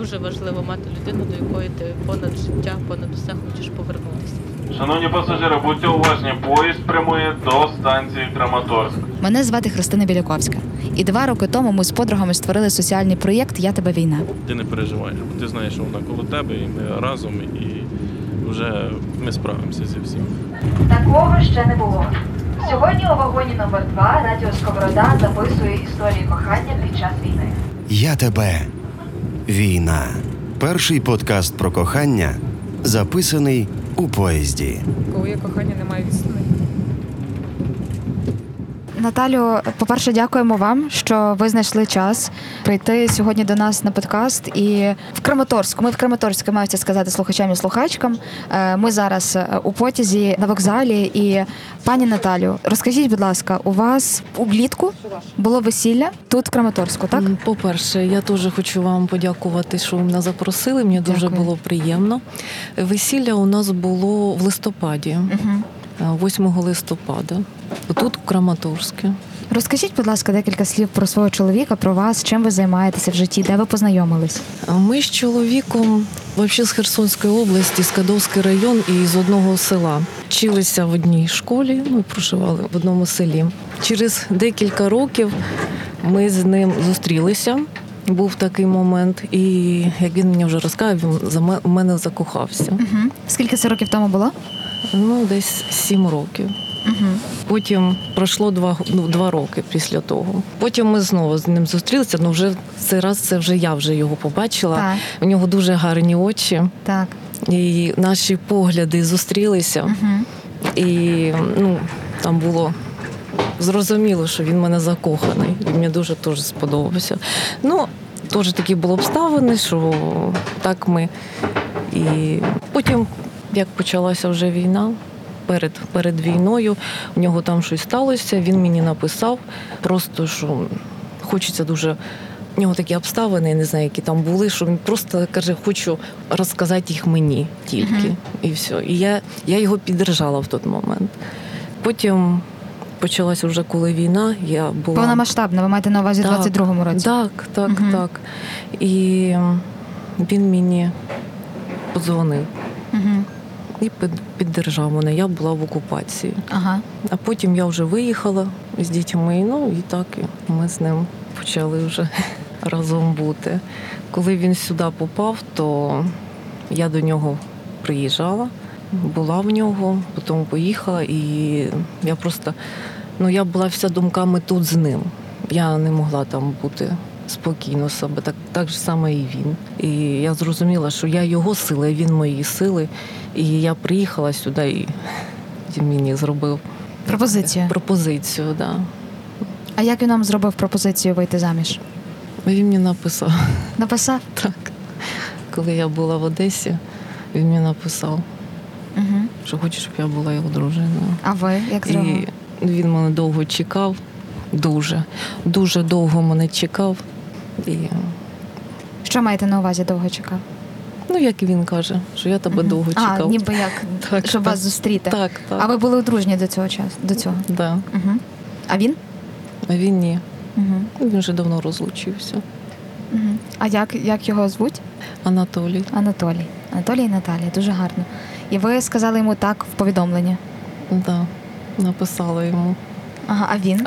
дуже важливо мати людину, до якої ти понад життя, понад усе хочеш повернутися. Шановні пасажири, будьте уважні, поїзд прямує до станції Краматорськ. Мене звати Христина Біляковська. І 2 роки тому ми з подругами створили соціальний проєкт «Я тебе війна». Ти не переживаєш, бо ти знаєш, що вона коло тебе, і ми разом, і вже ми справимося зі всім. Такого ще не було. Сьогодні у вагоні номер 2 Радіо Сковорода записує історії кохання під час війни. «Я тебе. Війна». Перший подкаст про кохання, записаний у поїзді. Коли є кохання, немає відстані. Наталю, по-перше, дякуємо вам, що ви знайшли час прийти сьогодні до нас на подкаст. І в Краматорську, ми в Краматорську, маю це сказати слухачам і слухачкам. Ми зараз у потязі на вокзалі. І, пані Наталю, розкажіть, будь ласка, у вас влітку було весілля тут, в Краматорську, так? По-перше, я теж хочу вам подякувати, що ви мене запросили. Мені дуже було приємно. Весілля у нас було в листопаді. 8 листопада, тут, в Краматорську. Розкажіть, будь ласка, декілька слів про свого чоловіка, про вас, чим ви займаєтеся в житті, де ви познайомились? Ми з чоловіком, взагалі з Херсонської області, з Кадовський район і з одного села. Вчилися в одній школі, ми проживали в одному селі. Через декілька років ми з ним зустрілися. Був такий момент, і, як він мені вже розказав, він в мене закохався. Скільки це років тому було? Десь 7 років. Потім пройшло 2 роки після того. Потім ми знову з ним зустрілися, але вже цей раз це вже я його побачила. Так. У нього дуже гарні очі. Так. І наші погляди зустрілися. І там було зрозуміло, що він в мене закоханий. І мені дуже теж сподобався. Теж такі були обставини, що так ми. І потім, як почалася вже війна, перед війною, в нього там щось сталося, він мені написав просто, що хочеться дуже, в нього такі обставини, я не знаю, які там були, що він просто каже, хочу розказати їх мені тільки, і все. І я його підтримала в той момент. Потім почалася вже коли війна, я була... Повномасштабна, ви маєте на увазі в 22-му році? Так. І він мені подзвонив. І підтримав мене. Я була в окупації. А потім я вже виїхала з дітьми, і так ми з ним почали вже разом бути. Коли він сюди попав, то я до нього приїжджала, була в нього, потім поїхала, і я просто, я була вся думками тут з ним. Я не могла там бути спокійно себе, так же саме і він. І я зрозуміла, що я його сила, і він мої сили. І я приїхала сюди, і він мені зробив пропозицію, да. А як він вам зробив пропозицію вийти заміж? Він мені написав. Написав? Так. Коли я була в Одесі, він мені написав, що хоче, щоб я була його дружиною. А ви як зробили? І він мене довго чекав, дуже довго мене чекав. І... Що маєте на увазі довго чекав? Як він каже, що я тебе довго чекав. Ніби як, щоб вас зустріти. Так. А ви були одружені до цього часу? До цього? Так. А він? А він ні. Він вже давно розлучився. А як його звуть? Анатолій. Анатолій і Наталія, дуже гарно. І ви сказали йому так в повідомленні? Так, написала йому. А він?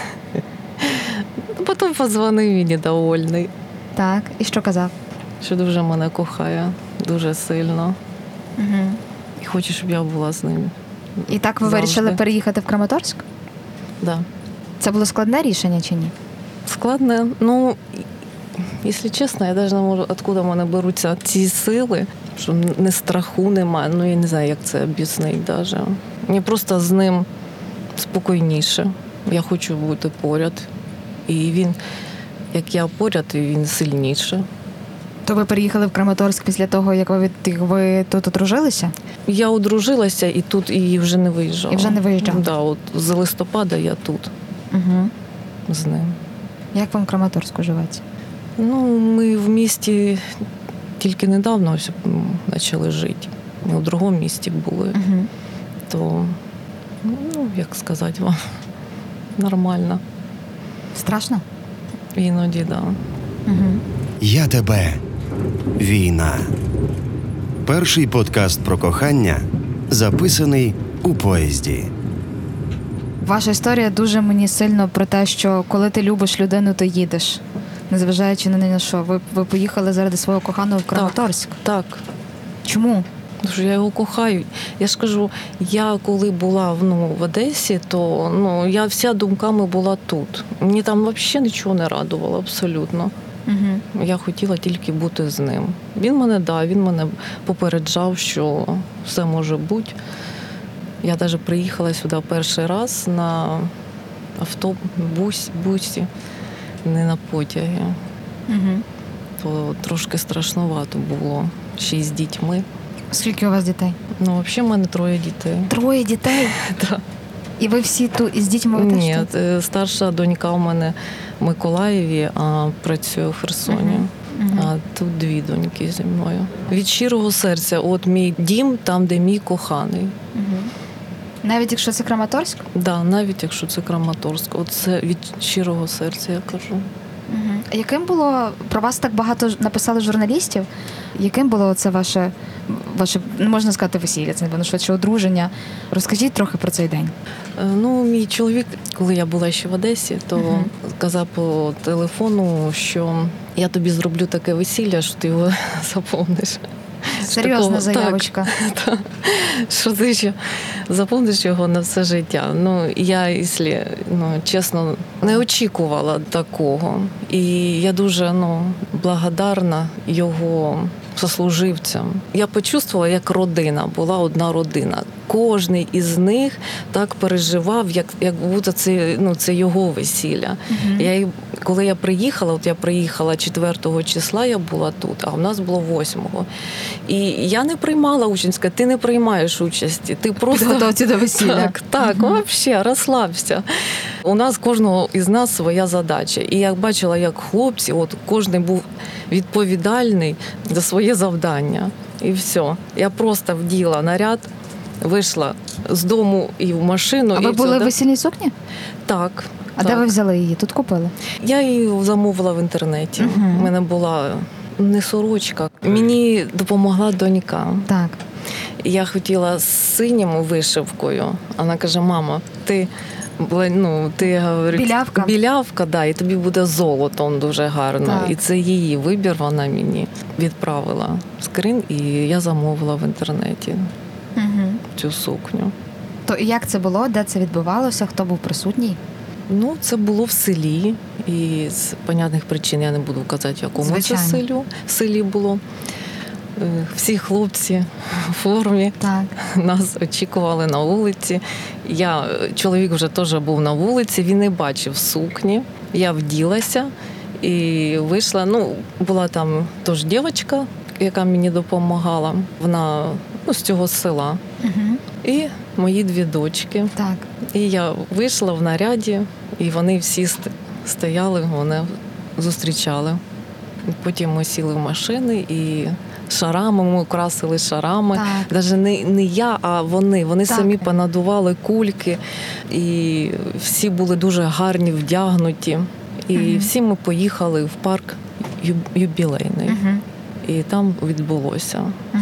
Потім подзвонив мені довольний. Так, і що казав? Що дуже мене кохає, дуже сильно. І хоче, щоб я була з ним. І так ви вирішили переїхати в Краматорськ? Так. Це було складне рішення чи ні? Складне. Якщо чесно, я навіть не можу, откуда в мене беруться ці сили, що не страху немає. Я не знаю, як це об'яснити навіть. Мені просто з ним спокійніше. Я хочу бути поряд. І він, як я поряд, і він сильніше. То ви переїхали в Краматорськ після того, як ви тут одружилися? Я одружилася і тут і вже не виїжджала. І вже не виїжджала? Так, от з листопада я тут з ним. Як вам в Краматорську живеться? Ми в місті тільки недавно почали жити. Ми в другому місті були. То, як сказати вам, нормально. Страшно? Іноді, так. «Я тебе. Війна. Перший подкаст про кохання, записаний у поїзді. Ваша історія дуже мені сильно про те, що коли ти любиш людину, то їдеш. Незважаючи ні на що. Ви поїхали заради свого коханого в Краматорськ. Так. Чому? Тому що я його кохаю. Я ж кажу, я коли була в Одесі, то я вся думками була тут. Мені там взагалі нічого не радувало, абсолютно. Угу. Я хотіла тільки бути з ним. Він мене попереджав, що все може бути. Я навіть приїхала сюди перший раз на автобусі, не на потягі. Угу. То трошки страшновато було, ще й з дітьми. Скільки у вас дітей? Взагалі в мене 3 дітей. 3 дітей? Так. І ви всі тут із дітьми? Ні, старша донька у мене в Миколаєві, а працює в Херсоні. А тут 2 доньки зі мною. Від щирого серця, от мій дім, там, де мій коханий. Навіть якщо це Краматорськ? Так, да, навіть якщо це Краматорськ. От це від щирого серця, я кажу. А яким було, про вас так багато написали журналістів, яким було це ваше, можна сказати, весілля, це, напевно, швидше одруження? Розкажіть трохи про цей день. Мій чоловік, коли я була ще в Одесі, то казав по телефону, що я тобі зроблю таке весілля, що ти його запомниш. Серйозна заявочка. Так, що ти ще запомниш його на все життя. Я, чесно, не очікувала такого. І я дуже благодарна його сослуживцям. Я почувствувала, як родина, була одна родина. Кожний із них так переживав, як будто це його весілля. Коли я приїхала 4 числа, я була тут, а у нас було 8-го. І я не приймала участь, ти не приймаєш участі, ти просто... Підготовці до весілля. Так, взагалі, розслабся. У нас, кожного із нас своя задача. І я бачила, як хлопці, кожен був відповідальний за своє завдання. І все. Я просто вділа наряд, вийшла з дому і в машину. А ви були в весільній сукні? Так. А де ви взяли її? Тут купили? Я її замовила в інтернеті. У мене була не сорочка. Мені допомогла донька. Так. Я хотіла з синім вишивкою. Вона каже: мама, ти говорить, білявка, да, і тобі буде золотом дуже гарно. Так. І це її вибір, вона мені відправила скрин, і я замовила в інтернеті цю сукню. То як це було? Де це відбувалося? Хто був присутній? Це було в селі, і з понятних причин я не буду казати, в якому це селі було. Всі хлопці в формі. Так. Нас очікували на вулиці. Чоловік вже теж був на вулиці, він не бачив сукні. Я вділася і вийшла. Була там теж дівчинка, яка мені допомагала. Вона з цього села. І мої 2 дочки. Так. І я вийшла в наряді, і вони всі стояли, мене зустрічали. Потім ми сіли в машини і шарами, ми украсили шарами. Навіть не я, а вони самі понадували кульки. І всі були дуже гарні, вдягнуті. І всі ми поїхали в парк юбілейний. І там відбулося.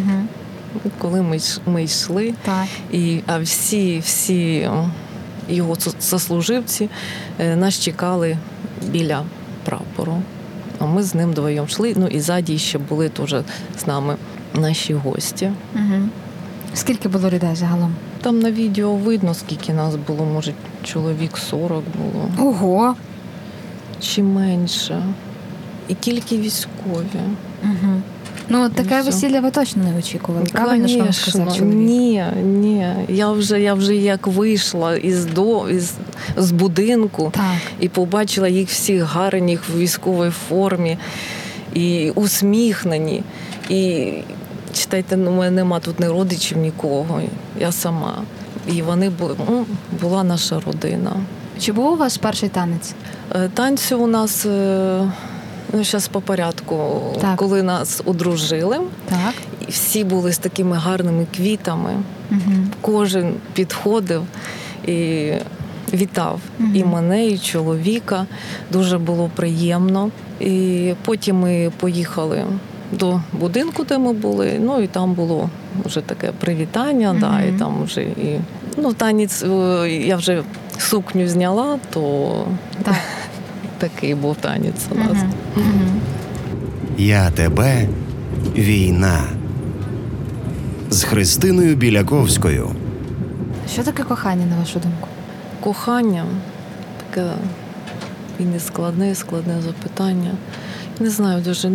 Коли ми йшли, а всі його сослуживці нас чекали біля прапору. А ми з ним 2 йшли, і ззаді ще були теж з нами наші гості. Скільки було людей загалом? Там на відео видно, скільки нас було, може, чоловік 40 було. Ого! Чи менше. І тільки військові. Таке весілля ви точно не очікували, правильно ж вам сказав чоловік? Ні. Я вже як вийшла з будинку і побачила їх всіх гарних в військовій формі і усміхнені. І, читайте, у мене нема тут ні родичів, нікого. Я сама. І вони була наша родина. Чи був у вас перший танець? Танці у нас... зараз по порядку. Так. Коли нас одружили, і всі були з такими гарними квітами. Кожен підходив і вітав і мене, і чоловіка. Дуже було приємно. І потім ми поїхали до будинку, де ми були. Ну і там було вже таке привітання, да, і там вже і танець, я вже сукню зняла, то Так. такий був танець у нас. Я тебе, війна. З Христиною Біляковською. Що таке кохання, на вашу думку? Кохання таке і нескладне, складне запитання. Не знаю дуже,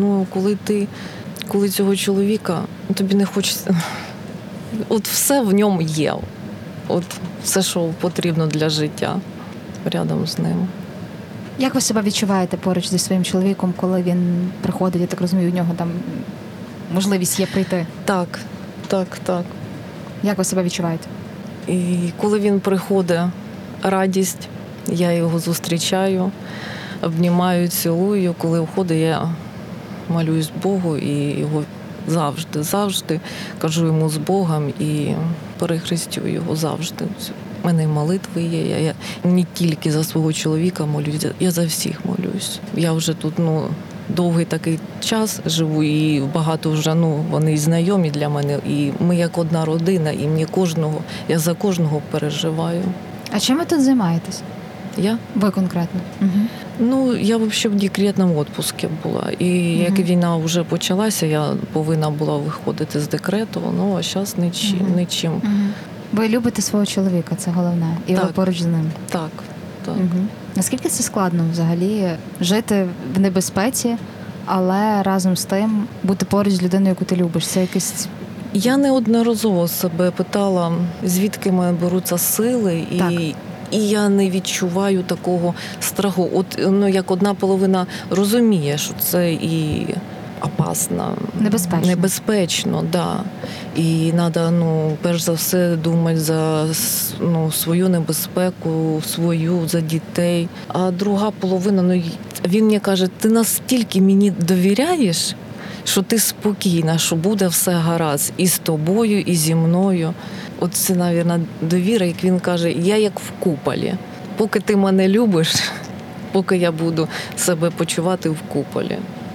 коли цього чоловіка, тобі не хочеться. От все в ньому є. От все, що потрібно для життя рядом з ним. Як ви себе відчуваєте поруч зі своїм чоловіком, коли він приходить, я так розумію, у нього там можливість є прийти? Так. Як ви себе відчуваєте? І коли він приходить, радість, я його зустрічаю, обнімаю, цілую. Коли входить, я молюсь Богу і його завжди кажу йому з Богом і перехрестю його завжди. У мене молитви є. Я не тільки за свого чоловіка молюсь, я за всіх молюсь. Я вже тут довгий такий час живу, і багато вже вони знайомі для мене. І ми як одна родина, і я за кожного переживаю. А чим ви тут займаєтесь? Я? Ви конкретно? Я взагалі в декретному відпустці була. І як війна вже почалася, я повинна була виходити з декрету, а зараз нічим. Ви любите свого чоловіка, це головне, і ви поруч з ним. Так. Наскільки це складно взагалі жити в небезпеці, але разом з тим бути поруч з людиною, яку ти любиш? Це якесь... Я неодноразово себе питала, звідки в мене беруться сили, і я не відчуваю такого страху. От як одна половина розуміє, що це і опасно, небезпечно, да. І треба, перш за все, думати за свою небезпеку, за дітей. А друга половина, він мені каже, ти настільки мені довіряєш, що ти спокійна, що буде все гаразд і з тобою, і зі мною. От це, мабуть, довіра, як він каже, я як в куполі. Поки ти мене любиш, поки я буду себе почувати в куполі.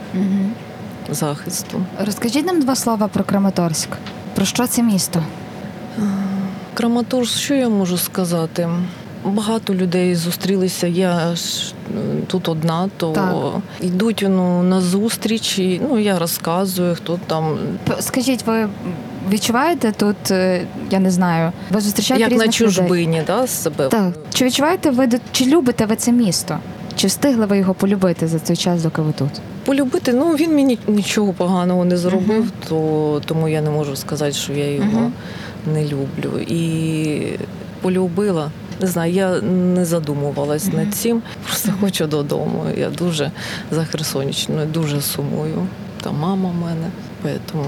Захисту. Розкажіть нам 2 слова про Краматорськ. Про що це місто? Краматорськ, що я можу сказати? Багато людей зустрілися, я ж тут одна, то йдуть на зустріч, і я розказую, хто там. Скажіть, ви відчуваєте тут, я не знаю, ви зустрічаєте різних людей? Як на чужбині, да, себе? Так. Чи відчуваєте ви, чи любите ви це місто? Чи встигли ви його полюбити за цей час, доки ви тут? Полюбити? Він мені нічого поганого не зробив, тому я не можу сказати, що я його не люблю. І полюбила. Не знаю, я не задумувалась над цим, просто хочу додому. Я дуже за Херсонщиною, дуже сумую. Та мама в мене. Тому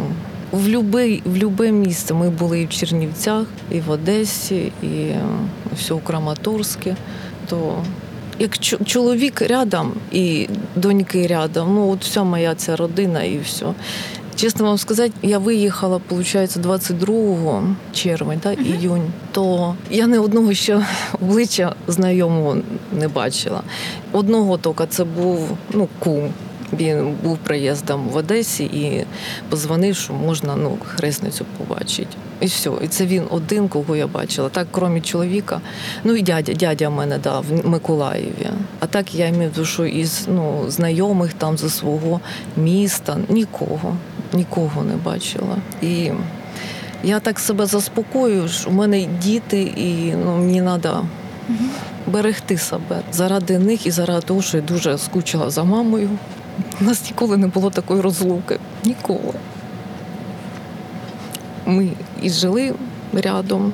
в любе місце. Ми були і в Чернівцях, і в Одесі, і все у Краматорську. То як чоловік рядом і доньки рядом, от вся моя ця родина і все. Чесно вам сказати, я виїхала, виходить, 22 червня, іюнь, то я ні одного ще обличчя знайомого не бачила. Одного тільки це був кум. Він був приїздом в Одесі і позвонив, що можна хресницю побачити. І все. І це він один, кого я бачила. Так, крім чоловіка. І дядя в мене, в Миколаєві. А так я маю в виду, що із знайомих там зі свого міста нікого не бачила. І я так себе заспокоюю, що в мене діти, і мені треба берегти себе заради них і заради того, що я дуже скучила за мамою. У нас ніколи не було такої розлуки. Ніколи. Ми і жили рядом.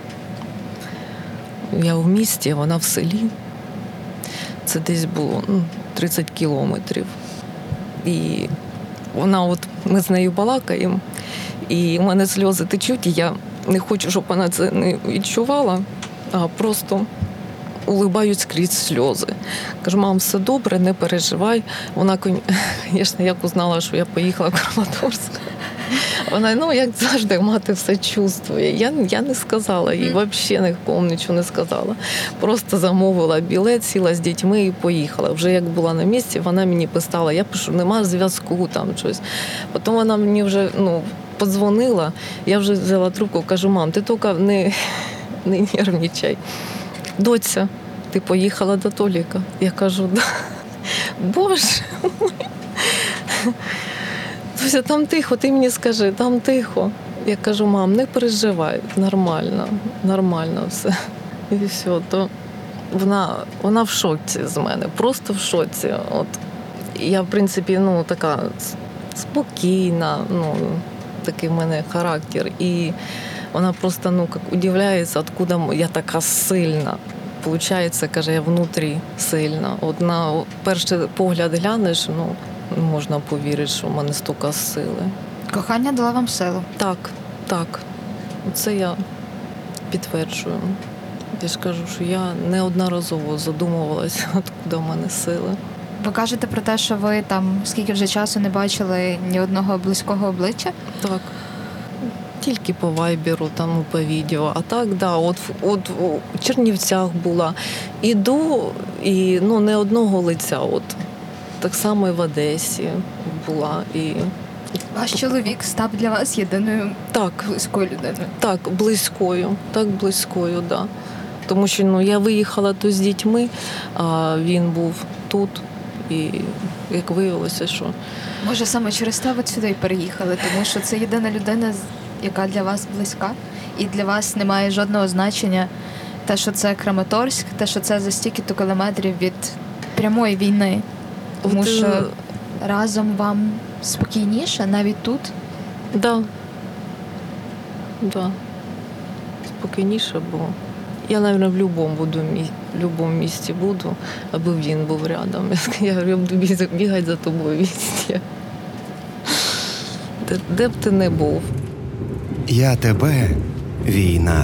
Я в місті, вона в селі. Це десь було 30 кілометрів. І ми з нею балакаємо, і в мене сльози течуть, і я не хочу, щоб вона це не відчувала, а просто улибаюсь крізь сльози. Кажу, мам, все добре, не переживай. Вона, звісно, як узнала, що я поїхала в Краматорськ, Вона, як завжди, мати все чувствує. Я не сказала їй, взагалі нікому нічого не сказала. Просто замовила білет, сіла з дітьми і поїхала. Вже як була на місці, вона мені писала, я пишу, нема зв'язку, там щось. Потім вона мені вже, подзвонила, я вже взяла трубку, кажу, мам, ти тільки не нервничай. Доця, ти поїхала до Толіка? Я кажу, да. Боже мой. Дося, там тихо, ти мені скажи, там тихо. Я кажу, мам, не переживай, нормально все. І все, то вона в шоці з мене, просто в шоці. От. Я, в принципі, така спокійна, такий в мене характер. І вона просто, як удивляється, откуда я така сильна. Получається, каже, я внутрі сильна. От на перший погляд глянеш, можна повірити, що в мене стільки сили. Кохання дало вам силу. Так. Це я підтверджую. Я ж кажу, що я неодноразово задумувалася, откуда в мене сили. Ви кажете про те, що ви там скільки вже часу не бачили ні одного близького обличчя? Так. Тільки по вайберу, по відео. А так, да, от у Чернівцях була. Іду, і не одного лиця. От. Так само і в Одесі була. І... Ваш чоловік став для вас єдиною близькою людиною? Так, близькою, да. Тому що я виїхала то з дітьми, а він був тут. І як виявилося, що... Може, саме через те ви сюди й переїхали, тому що це єдина людина, яка для вас близька, і для вас немає жодного значення те, що це Краматорськ, те, що це за стільки-то кілометрів від прямої війни. Тому що разом вам спокійніше, навіть тут? Да. Спокійніше, бо я, мабуть, в будь-якому місці буду, аби він був рядом. Я говорю, я буду бігати за тобою везде. Де б ти не був. Я тебе, війна.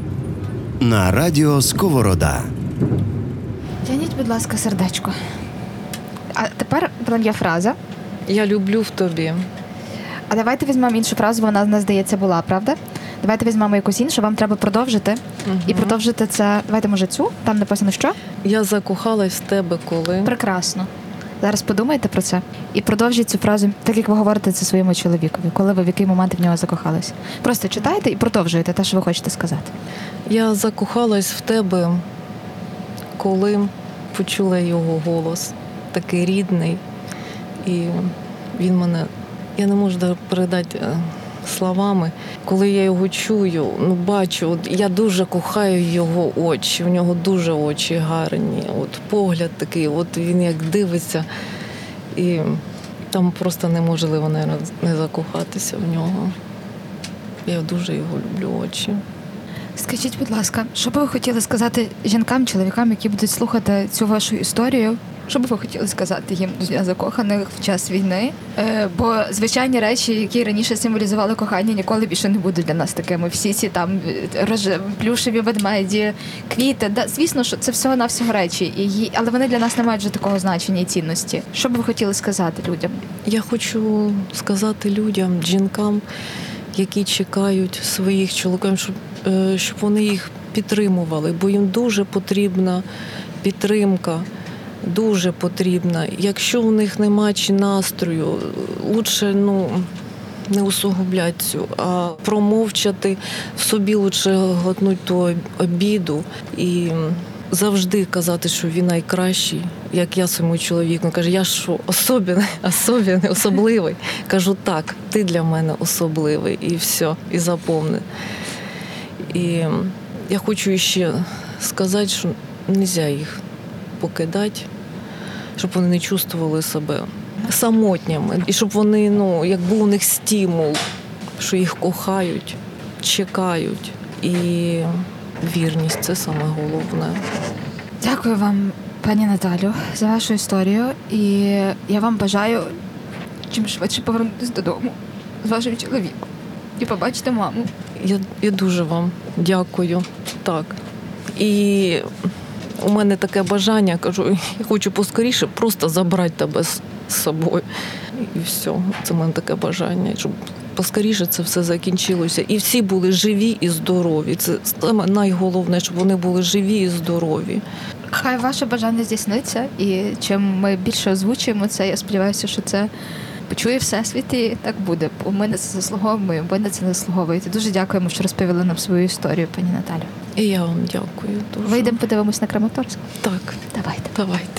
На радіо Сковорода. Тяніть, будь ласка, сердечко. А тепер там є фраза. Я люблю в тобі. А давайте візьмемо іншу фразу, вона в нас, здається, була, правда? Давайте візьмемо якусь іншу, вам треба продовжити. І продовжити це, давайте, може, цю, там написано що? Я закохалась в тебе, коли... Прекрасно. Зараз подумайте про це і продовжіть цю фразу, так як ви говорите це своєму чоловікові, коли ви в який момент в нього закохались. Просто читайте і продовжуйте те, що ви хочете сказати. Я закохалась в тебе, коли почула його голос, такий рідний. І він мене, я не можу передати словами. Коли я його чую, бачу, я дуже кохаю його очі, у нього дуже очі гарні, погляд такий, він як дивиться, і там просто неможливо, мабуть, не закохатися в нього. Я дуже його люблю очі. Скажіть, будь ласка, що би ви хотіли сказати жінкам, чоловікам, які будуть слухати цю вашу історію? Що би ви хотіли сказати їм для закоханих в час війни? Бо звичайні речі, які раніше символізували кохання, ніколи більше не будуть для нас такими. Всі ці там плюшеві ведмеді, квіти. Да, звісно, що це всього-навсього речі, але вони для нас не мають вже такого значення і цінності. Що би ви хотіли сказати людям? Я хочу сказати людям, жінкам, які чекають своїх чоловіків, щоб вони їх підтримували, бо їм дуже потрібна підтримка. Дуже потрібна. Якщо у них немає чи настрою, лучше не усугубляти цю, а промовчати, в собі лучше глотнути ту обіду і завжди казати, що він найкращий, як я своєму чоловіку. Він каже, я що, особливий? Кажу, так, ти для мене особливий, і все, і запомни. І я хочу ще сказати, що не можна їх покидати, щоб вони не чувствували себе самотніми. І щоб вони, як був у них стимул, що їх кохають, чекають. І вірність – це саме головне. Дякую вам, пані Наталю, за вашу історію. І я вам бажаю чим швидше повернутися додому з вашим чоловіком і побачити маму. Я дуже вам дякую. Так. І у мене таке бажання, кажу, я хочу поскоріше просто забрати тебе з собою. І все. Це в мене таке бажання, щоб поскоріше це все закінчилося. І всі були живі і здорові. Це саме найголовніше, щоб вони були живі і здорові. Хай ваше бажання здійсниться, і чим ми більше озвучуємо це, я сподіваюся, що це почує Всесвіт, і так буде. Бо ми на це заслуговуємо, і ви на це заслуговуєте. Дуже дякуємо, що розповіли нам свою історію, пані Наталю. І я вам дякую дуже. Вийдемо, подивимось на Краматорськ? Так. Давайте.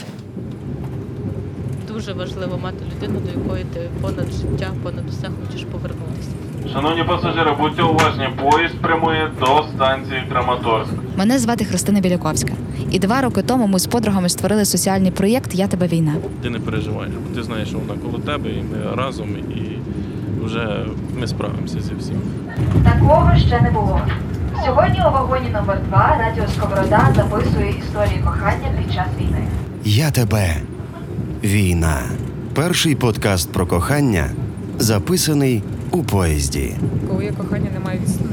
Дуже важливо мати людину, до якої ти понад життя, понад усе хочеш повернутися. Шановні пасажири, будьте уважні, поїзд прямує до станції Краматорськ. Мене звати Христина Біляковська. І 2 роки тому ми з подругами створили соціальний проєкт «Я тебе війна». Ти не переживаєш, бо ти знаєш, що вона коло тебе, і ми разом, і вже ми справимося зі всім. Такого ще не було. Сьогодні у вагоні номер 2 Радіо Сковорода записує історії кохання під час війни. Я тебе. Війна. Перший подкаст про кохання, записаний у поїзді. Коли є кохання, немає відстані.